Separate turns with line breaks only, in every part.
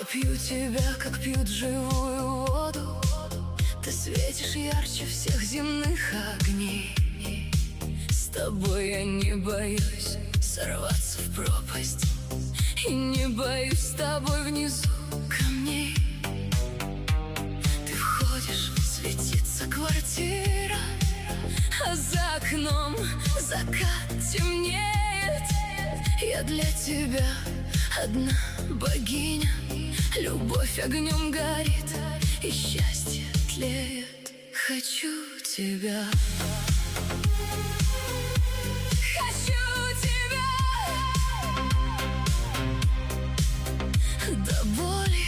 пью тебя, как пьют живую воду. Ты светишь ярче всех земных огней. С тобой я не боюсь сорваться в пропасть, и не боюсь с тобой внизу камней. Ты входишь, светится квартира, а за окном закат темнеет. Я для тебя одна богиня, любовь огнем горит, и счастье тлеет. Хочу тебя. Хочу тебя до боли.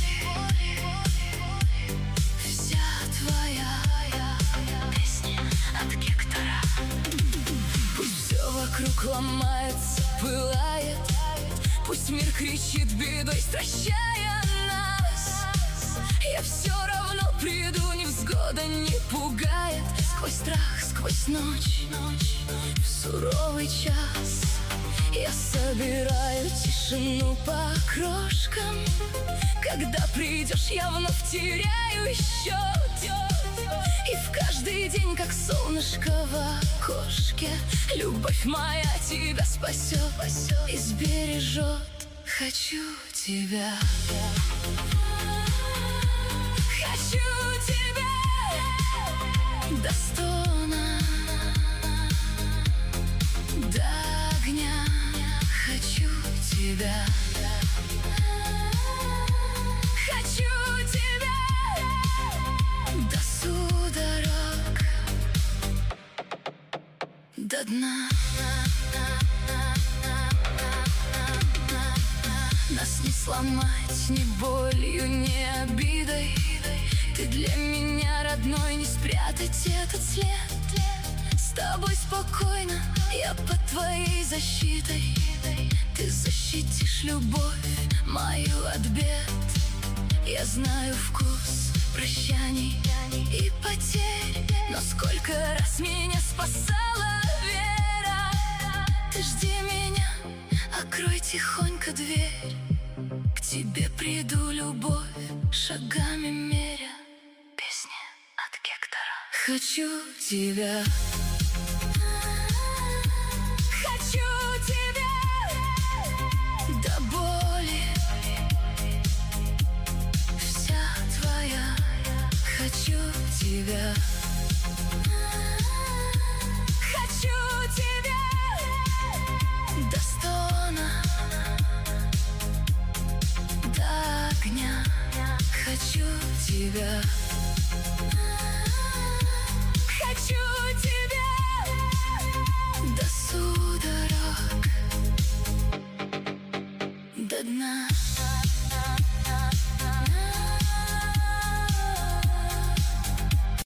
Вся твоя песня от Гектора. Пусть все вокруг ломается, пылает, пусть мир кричит бедой, стращая нас. Я все равно приду, невзгода не пугает. Сквозь страх, сквозь ночь, в суровый час я собираю тишину по крошкам. Когда придешь, я вновь теряю счет. И в каждый день, как солнышко в окошке, любовь моя тебя спасет и сбережет. Хочу тебя. Хочу тебя до стона, до огня. Хочу тебя. Хочу тебя до судорог, до дна. Нас не сломать ни болью, ни обидой. Ты для меня родной, не спрятать этот след. С тобой спокойно, я под твоей защитой. Ты защитишь любовь мою от бед. Я знаю вкус прощаний и потерь, но сколько раз меня спасала вера. Ты жди меня, открой тихонько дверь. К тебе приду, любовь шагами меря. Песня от Гектора. Хочу тебя. Хочу тебя до боли. Вся твоя. Хочу тебя. Хочу тебя до стона, до огня. Хочу тебя. Хочу тебя до судорог, до дна.